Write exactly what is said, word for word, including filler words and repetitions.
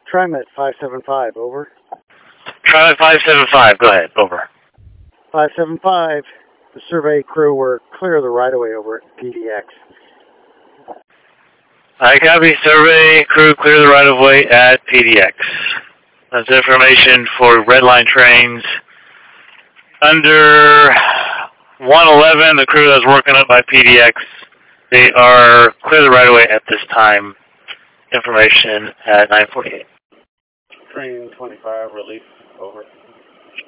TriMet five seven five, over. TriMet five seven five, go ahead, over. five seven five, the survey crew were clear of the right-of-way over at P D X. I copy, survey crew clear the right-of-way at P D X. That's information for Red Line trains. Under one eleven, the crew that's working up by P D X, they are clear the right-of-way at this time. Information at nine forty-eight. Train twenty-five, relief, over.